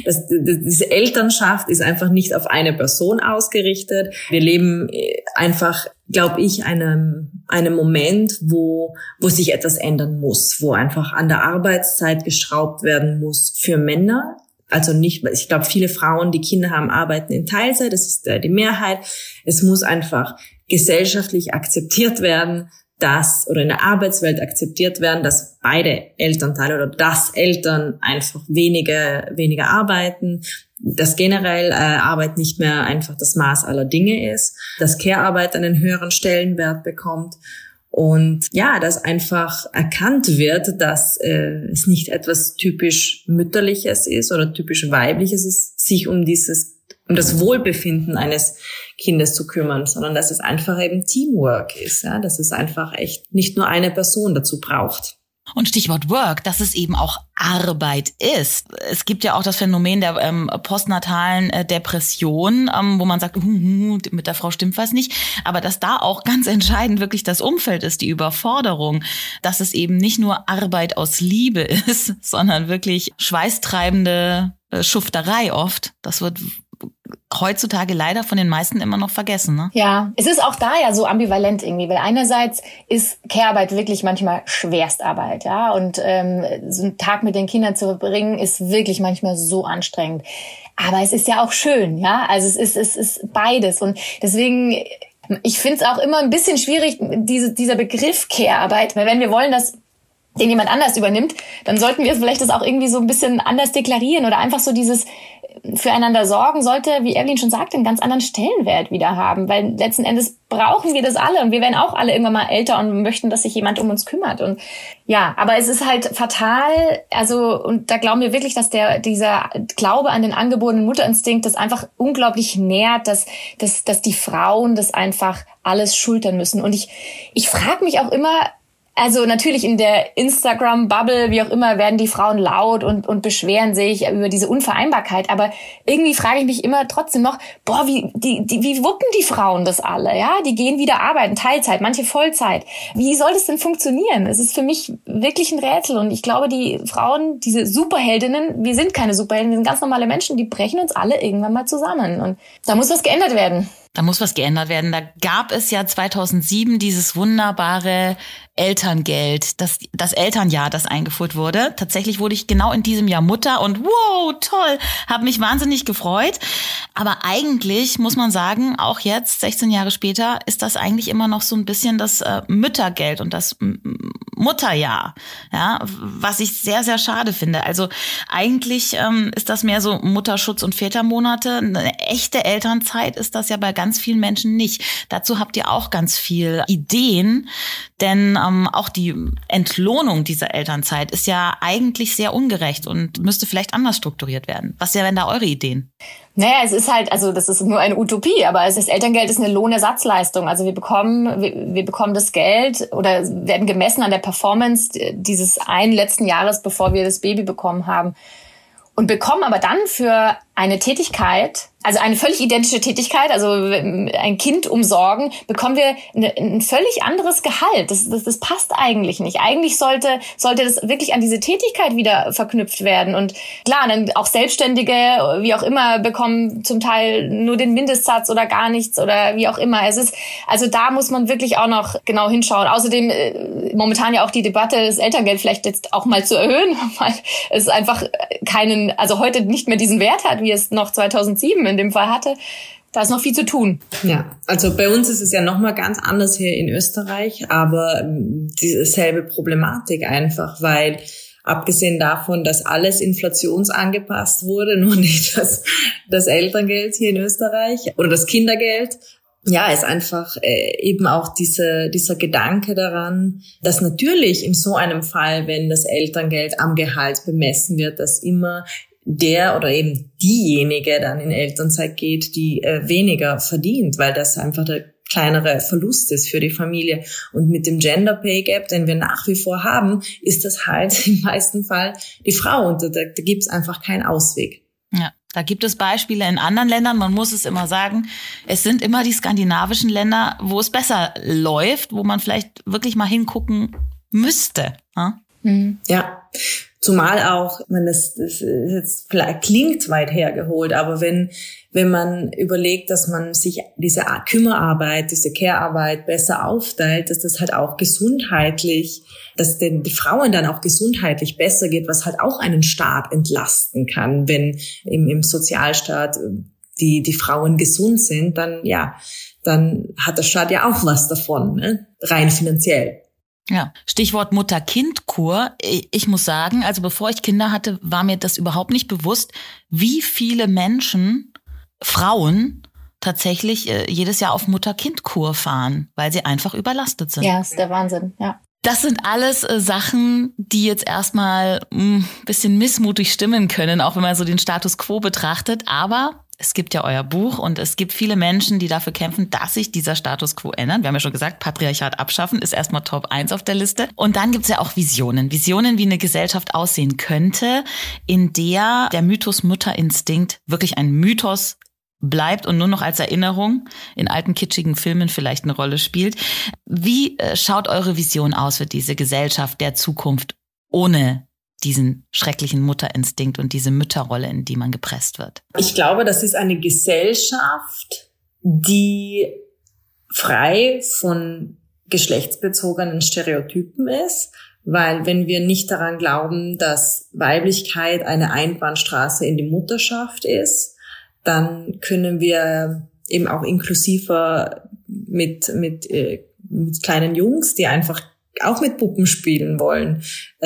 Speaker 6: diese Elternschaft ist einfach nicht auf eine Person ausgerichtet. Wir leben einfach, glaube ich, einem Moment, wo sich etwas ändern muss, wo einfach an der Arbeitszeit geschraubt werden muss für Männer. Also nicht, ich glaube, viele Frauen, die Kinder haben, arbeiten in Teilzeit, das ist die Mehrheit. Es muss einfach gesellschaftlich akzeptiert werden, oder in der Arbeitswelt akzeptiert werden, dass beide Elternteile oder dass Eltern einfach weniger arbeiten, dass generell Arbeit nicht mehr einfach das Maß aller Dinge ist, dass Care-Arbeit einen höheren Stellenwert bekommt. Und dass einfach erkannt wird, dass es nicht etwas typisch Mütterliches ist oder typisch Weibliches ist, sich um das Wohlbefinden eines Kindes zu kümmern, sondern dass es einfach eben Teamwork ist, ja, dass es einfach echt nicht nur eine Person dazu braucht.
Speaker 1: Und Stichwort Work, dass es eben auch Arbeit ist. Es gibt ja auch das Phänomen der postnatalen Depression, wo man sagt, mit der Frau stimmt was nicht. Aber dass da auch ganz entscheidend wirklich das Umfeld ist, die Überforderung, dass es eben nicht nur Arbeit aus Liebe ist, sondern wirklich schweißtreibende Schufterei oft. Das wird heutzutage leider von den meisten immer noch vergessen, ne?
Speaker 2: Ja, es ist auch da ja so ambivalent irgendwie, weil einerseits ist Care-Arbeit wirklich manchmal Schwerstarbeit, ja, und so einen Tag mit den Kindern zu verbringen ist wirklich manchmal so anstrengend. Aber es ist ja auch schön, ja, also es ist beides und deswegen, ich finde es auch immer ein bisschen schwierig, dieser Begriff Care-Arbeit, weil wenn wir wollen, dass den jemand anders übernimmt, dann sollten wir vielleicht das auch irgendwie so ein bisschen anders deklarieren oder einfach so dieses füreinander sorgen sollte, wie Evelyn schon sagte, einen ganz anderen Stellenwert wieder haben, weil letzten Endes brauchen wir das alle und wir werden auch alle irgendwann mal älter und möchten, dass sich jemand um uns kümmert und ja, aber es ist halt fatal, also und da glauben wir wirklich, dass dieser Glaube an den angeborenen Mutterinstinkt das einfach unglaublich nährt, dass die Frauen das einfach alles schultern müssen und ich frage mich auch immer, also natürlich in der Instagram-Bubble, wie auch immer, werden die Frauen laut und beschweren sich über diese Unvereinbarkeit. Aber irgendwie frage ich mich immer trotzdem noch, wie wuppen die Frauen das alle? Ja, die gehen wieder arbeiten, Teilzeit, manche Vollzeit. Wie soll das denn funktionieren? Es ist für mich wirklich ein Rätsel. Und ich glaube, die Frauen, diese Superheldinnen, wir sind keine Superheldinnen, wir sind ganz normale Menschen, die brechen uns alle irgendwann mal zusammen. Und da muss was geändert werden.
Speaker 1: Da muss was geändert werden. Da gab es ja 2007 dieses wunderbare Elterngeld, das Elternjahr, das eingeführt wurde. Tatsächlich wurde ich genau in diesem Jahr Mutter und wow, toll, habe mich wahnsinnig gefreut. Aber eigentlich muss man sagen, auch jetzt, 16 Jahre später, ist das eigentlich immer noch so ein bisschen das Müttergeld und das Mutterjahr, ja, was ich sehr, sehr schade finde. Also eigentlich ist das mehr so Mutterschutz und Vätermonate. Eine echte Elternzeit ist das ja bei ganz vielen Menschen nicht. Dazu habt ihr auch ganz viel Ideen, denn auch die Entlohnung dieser Elternzeit ist ja eigentlich sehr ungerecht und müsste vielleicht anders strukturiert werden. Was wären da eure Ideen?
Speaker 2: Naja, es ist halt, also das ist nur eine Utopie, aber das Elterngeld ist eine Lohnersatzleistung. Also wir bekommen das Geld oder werden gemessen an der Performance dieses einen letzten Jahres, bevor wir das Baby bekommen haben. Und bekommen aber dann für eine Tätigkeit, also eine völlig identische Tätigkeit, also ein Kind umsorgen, bekommen wir ein völlig anderes Gehalt. Das passt eigentlich nicht. Eigentlich sollte das wirklich an diese Tätigkeit wieder verknüpft werden. Und klar, dann auch Selbstständige, wie auch immer, bekommen zum Teil nur den Mindestsatz oder gar nichts oder wie auch immer. Also da muss man wirklich auch noch genau hinschauen. Außerdem momentan ja auch die Debatte, das Elterngeld vielleicht jetzt auch mal zu erhöhen, weil es einfach also heute nicht mehr diesen Wert hat, wie es noch 2007 in dem Fall hatte. Da ist noch viel zu tun.
Speaker 6: Ja, also bei uns ist es ja nochmal ganz anders hier in Österreich, aber dieselbe Problematik einfach, weil abgesehen davon, dass alles inflationsangepasst wurde, nur nicht das Elterngeld hier in Österreich oder das Kindergeld, ja, ist einfach eben auch dieser Gedanke daran, dass natürlich in so einem Fall, wenn das Elterngeld am Gehalt bemessen wird, dass immer der oder eben diejenige dann in Elternzeit geht, die weniger verdient, weil das einfach der kleinere Verlust ist für die Familie. Und mit dem Gender Pay Gap, den wir nach wie vor haben, ist das halt im meisten Fall die Frau und da gibt's einfach keinen Ausweg.
Speaker 1: Ja. Da gibt es Beispiele in anderen Ländern, man muss es immer sagen, es sind immer die skandinavischen Länder, wo es besser läuft, wo man vielleicht wirklich mal hingucken müsste.
Speaker 6: Ja, zumal auch, das jetzt vielleicht klingt weit hergeholt, aber wenn man überlegt, dass man sich diese Kümmerarbeit, diese Care-Arbeit besser aufteilt, dass das halt auch gesundheitlich, dass den die Frauen dann auch gesundheitlich besser geht, was halt auch einen Staat entlasten kann, wenn im Sozialstaat die Frauen gesund sind, dann hat der Staat ja auch was davon, ne? Rein finanziell.
Speaker 1: Ja, Stichwort Mutter-Kind-Kur. Ich muss sagen, also bevor ich Kinder hatte, war mir das überhaupt nicht bewusst, wie viele Menschen, Frauen, tatsächlich jedes Jahr auf Mutter-Kind-Kur fahren, weil sie einfach überlastet sind.
Speaker 2: Ja, ist der Wahnsinn, ja.
Speaker 1: Das sind alles Sachen, die jetzt erstmal ein bisschen missmutig stimmen können, auch wenn man so den Status quo betrachtet. Aber es gibt ja euer Buch und es gibt viele Menschen, die dafür kämpfen, dass sich dieser Status quo ändert. Wir haben ja schon gesagt, Patriarchat abschaffen ist erstmal Top 1 auf der Liste. Und dann gibt's ja auch Visionen. Visionen, wie eine Gesellschaft aussehen könnte, in der der Mythos Mutterinstinkt wirklich ein Mythos bleibt und nur noch als Erinnerung in alten kitschigen Filmen vielleicht eine Rolle spielt. Wie schaut eure Vision aus für diese Gesellschaft der Zukunft ohne diesen schrecklichen Mutterinstinkt und diese Mütterrolle, in die man gepresst wird?
Speaker 6: Ich glaube, das ist eine Gesellschaft, die frei von geschlechtsbezogenen Stereotypen ist, weil wenn wir nicht daran glauben, dass Weiblichkeit eine Einbahnstraße in die Mutterschaft ist, dann können wir eben auch inklusiver mit kleinen Jungs, die einfach auch mit Puppen spielen wollen,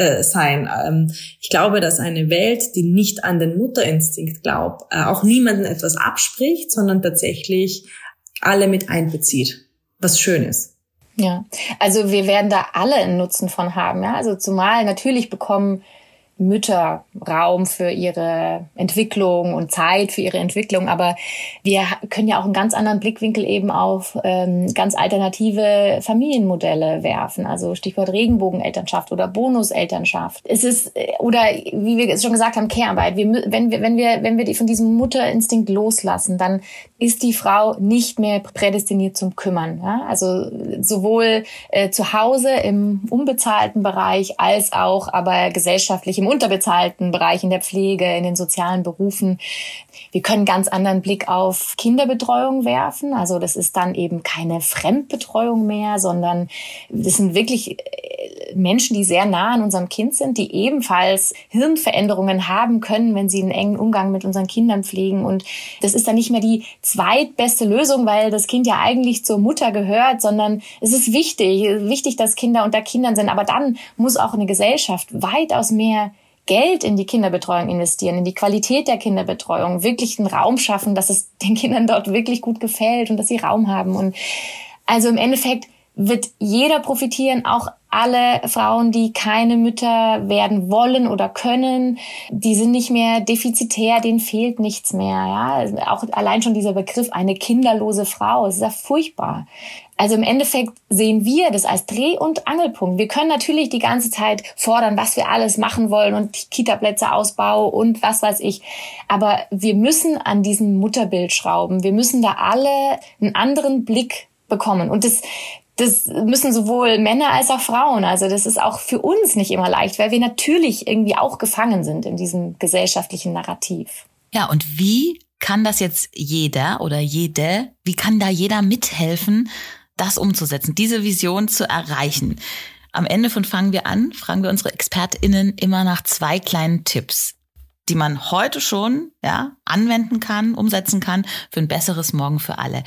Speaker 6: sein. Ich glaube, dass eine Welt, die nicht an den Mutterinstinkt glaubt, auch niemandem etwas abspricht, sondern tatsächlich alle mit einbezieht, was schön ist.
Speaker 2: Ja, also wir werden da alle einen Nutzen von haben. Ja? Also zumal natürlich bekommen Mütter Raum für ihre Entwicklung und Zeit für ihre Entwicklung, aber wir können ja auch einen ganz anderen Blickwinkel eben auf ganz alternative Familienmodelle werfen, also Stichwort Regenbogenelternschaft oder Bonuselternschaft. Es ist, oder wie wir es schon gesagt haben, Care-Arbeit. Wenn wir von diesem Mutterinstinkt loslassen, dann ist die Frau nicht mehr prädestiniert zum Kümmern. Ja? Also sowohl zu Hause im unbezahlten Bereich als auch aber gesellschaftlich im unterbezahlten Bereich in der Pflege, in den sozialen Berufen. Wir können ganz anderen Blick auf Kinderbetreuung werfen. Also das ist dann eben keine Fremdbetreuung mehr, sondern das sind wirklich Menschen, die sehr nah an unserem Kind sind, die ebenfalls Hirnveränderungen haben können, wenn sie einen engen Umgang mit unseren Kindern pflegen. Und das ist dann nicht mehr die zweitbeste Lösung, weil das Kind ja eigentlich zur Mutter gehört, sondern es ist wichtig, dass Kinder unter Kindern sind. Aber dann muss auch eine Gesellschaft weitaus mehr Geld in die Kinderbetreuung investieren, in die Qualität der Kinderbetreuung, wirklich einen Raum schaffen, dass es den Kindern dort wirklich gut gefällt und dass sie Raum haben. Und also im Endeffekt wird jeder profitieren, auch alle Frauen, die keine Mütter werden wollen oder können, die sind nicht mehr defizitär, denen fehlt nichts mehr. Ja? Auch allein schon dieser Begriff, eine kinderlose Frau, das ist ja furchtbar. Also im Endeffekt sehen wir das als Dreh- und Angelpunkt. Wir können natürlich die ganze Zeit fordern, was wir alles machen wollen und Kita-Plätze Ausbau und was weiß ich. Aber wir müssen an diesem Mutterbild schrauben. Wir müssen da alle einen anderen Blick bekommen. Und das müssen sowohl Männer als auch Frauen. Also das ist auch für uns nicht immer leicht, weil wir natürlich irgendwie auch gefangen sind in diesem gesellschaftlichen Narrativ.
Speaker 1: Ja, und wie kann das jetzt jeder oder jede, wie kann da jeder mithelfen, das umzusetzen, diese Vision zu erreichen? Am Ende von Fangen wir an, fragen wir unsere ExpertInnen immer nach 2 kleinen Tipps, die man heute schon anwenden kann, umsetzen kann für ein besseres Morgen für alle.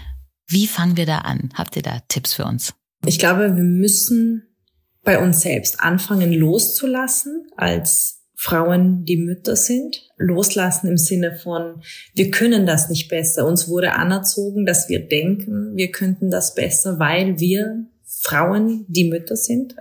Speaker 1: Wie fangen wir da an? Habt ihr da Tipps für uns?
Speaker 6: Ich glaube, wir müssen bei uns selbst anfangen loszulassen als Frauen, die Mütter sind. Loslassen im Sinne von, wir können das nicht besser. Uns wurde anerzogen, dass wir denken, wir könnten das besser, weil wir Frauen, die Mütter sind.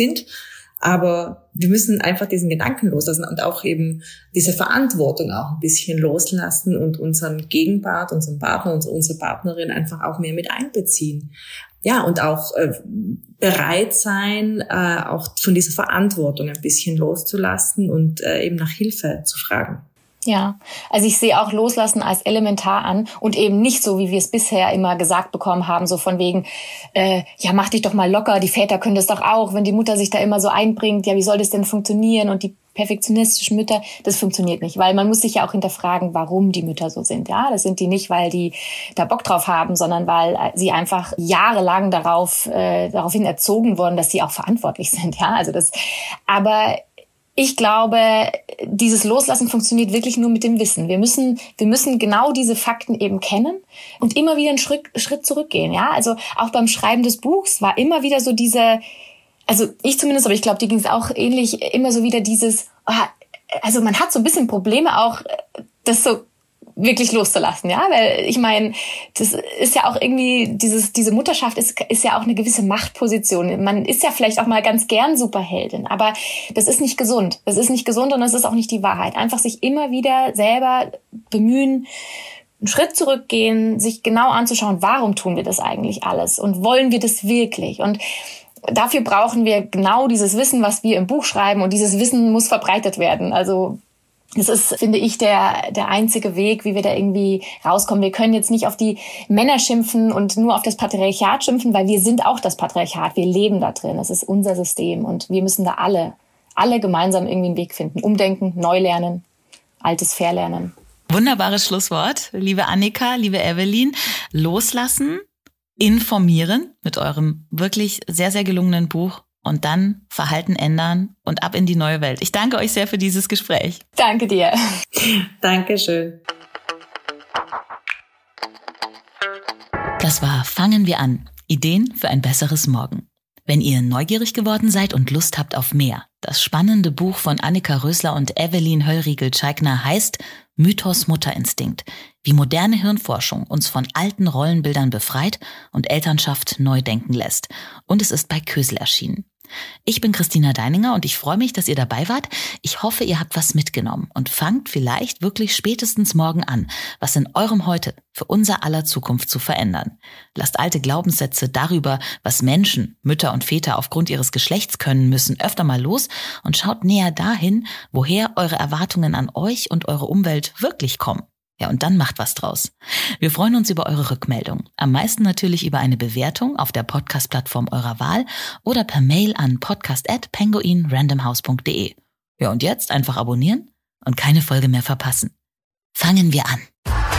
Speaker 6: Aber wir müssen einfach diesen Gedanken loslassen und auch eben diese Verantwortung auch ein bisschen loslassen und unseren Gegenpart, unseren Partner, unsere Partnerin einfach auch mehr mit einbeziehen. Ja, und auch bereit sein, auch von dieser Verantwortung ein bisschen loszulassen und eben nach Hilfe zu fragen.
Speaker 2: Ja, also ich sehe auch Loslassen als elementar an und eben nicht so, wie wir es bisher immer gesagt bekommen haben, so von wegen, ja, mach dich doch mal locker, die Väter können das doch auch, wenn die Mutter sich da immer so einbringt, ja, wie soll das denn funktionieren? Und die perfektionistischen Mütter, das funktioniert nicht, weil man muss sich ja auch hinterfragen, warum die Mütter so sind. Ja, das sind die nicht, weil die da Bock drauf haben, sondern weil sie einfach jahrelang daraufhin erzogen wurden, dass sie auch verantwortlich sind. Ja, also aber ich glaube, dieses Loslassen funktioniert wirklich nur mit dem Wissen. Wir müssen genau diese Fakten eben kennen und immer wieder einen Schritt zurückgehen. Ja, also auch beim Schreiben des Buchs war immer wieder so also ich zumindest, aber ich glaube, dir ging es auch ähnlich, immer so wieder also man hat so ein bisschen Probleme auch, das so wirklich loszulassen, ja, weil ich meine, das ist ja auch irgendwie, diese Mutterschaft ist ja auch eine gewisse Machtposition. Man ist ja vielleicht auch mal ganz gern Superheldin, aber das ist nicht gesund. Das ist nicht gesund und das ist auch nicht die Wahrheit. Einfach sich immer wieder selber bemühen, einen Schritt zurückgehen, sich genau anzuschauen, warum tun wir das eigentlich alles und wollen wir das wirklich? Und dafür brauchen wir genau dieses Wissen, was wir im Buch schreiben, und dieses Wissen muss verbreitet werden. Also das ist, finde ich, der einzige Weg, wie wir da irgendwie rauskommen. Wir können jetzt nicht auf die Männer schimpfen und nur auf das Patriarchat schimpfen, weil wir sind auch das Patriarchat. Wir leben da drin. Es ist unser System und wir müssen da alle gemeinsam irgendwie einen Weg finden. Umdenken, neu lernen, Altes verlernen.
Speaker 1: Wunderbares Schlusswort, liebe Annika, liebe Evelyn. Loslassen, informieren mit eurem wirklich sehr, sehr gelungenen Buch. Und dann Verhalten ändern und ab in die neue Welt. Ich danke euch sehr für dieses Gespräch.
Speaker 2: Danke dir.
Speaker 6: Dankeschön.
Speaker 1: Das war Fangen wir an. Ideen für ein besseres Morgen. Wenn ihr neugierig geworden seid und Lust habt auf mehr, das spannende Buch von Annika Rösler und Evelyn Höllriegel-Tscheigner heißt Mythos Mutterinstinkt, wie moderne Hirnforschung uns von alten Rollenbildern befreit und Elternschaft neu denken lässt. Und es ist bei Kösel erschienen. Ich bin Christina Deininger und ich freue mich, dass ihr dabei wart. Ich hoffe, ihr habt was mitgenommen und fangt vielleicht wirklich spätestens morgen an, was in eurem Heute für unser aller Zukunft zu verändern. Lasst alte Glaubenssätze darüber, was Menschen, Mütter und Väter aufgrund ihres Geschlechts können müssen, öfter mal los und schaut näher dahin, woher eure Erwartungen an euch und eure Umwelt wirklich kommen. Ja, und dann macht was draus. Wir freuen uns über eure Rückmeldung. Am meisten natürlich über eine Bewertung auf der Podcast-Plattform eurer Wahl oder per Mail an podcast@penguinrandomhouse.de. Ja, und jetzt einfach abonnieren und keine Folge mehr verpassen. Fangen wir an.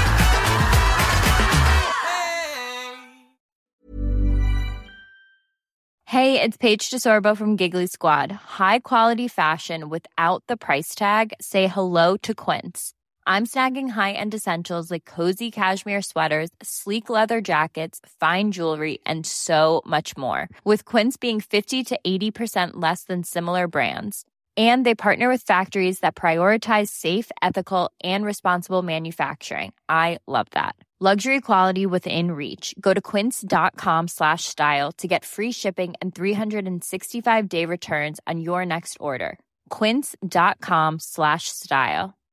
Speaker 7: Hey, it's Paige DeSorbo from Giggly Squad. High quality fashion without the price tag. Say hello to Quince. I'm snagging high-end essentials like cozy cashmere sweaters, sleek leather jackets, fine jewelry, and so much more. With Quince being 50 to 80% less than similar brands. And they partner with factories that prioritize safe, ethical, and responsible manufacturing. I love that. Luxury quality within reach. Go to quince.com/style to get free shipping and 365-day returns on your next order. Quince.com/style.